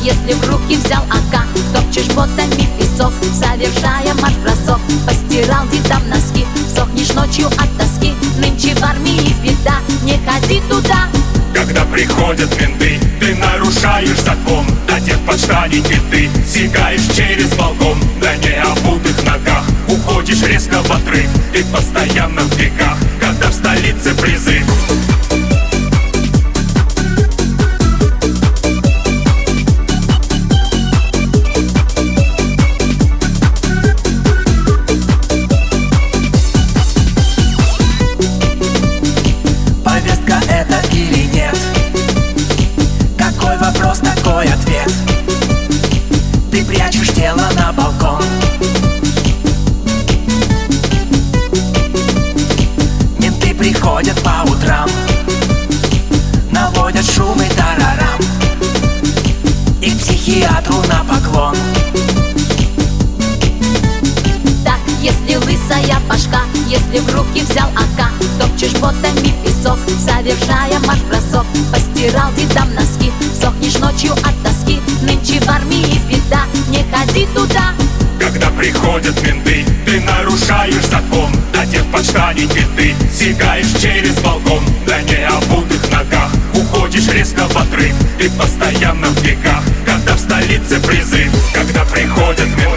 если в руки взял АК, топчешь ботами песок, совершая марш-бросок. Постирал дедам носки, сохнешь ночью от тоски. Нынче в армии беда, не ходи туда. Когда приходят менты, ты нарушаешь закон. Одет под штаники ты, сигаешь через балкон. На необутых ногах уходишь резко в отрыв. Ты постоянно в бегах, когда в столице призыв. Повестка это или нет? Какой вопрос, такой ответ. Ты прячешь тело на балкон. Менты приходят по утрам, наводят шум и тарарам, и к психиатру на поклон. Так, если лысая башка, если в руки взял АК, топчешь ботами песок, совершая марш-бросок. Постирал дедам носки, сохнешь ночью от тоски. Нынче в армии беда, не ходи туда. Когда приходят менты, ты нарушаешь закон. Одет под штаники ты, сигаешь через балкон. На необутых ногах уходишь резко в отрыв. Ты постоянно в бегах, когда в столице призыв. Когда приходят менты,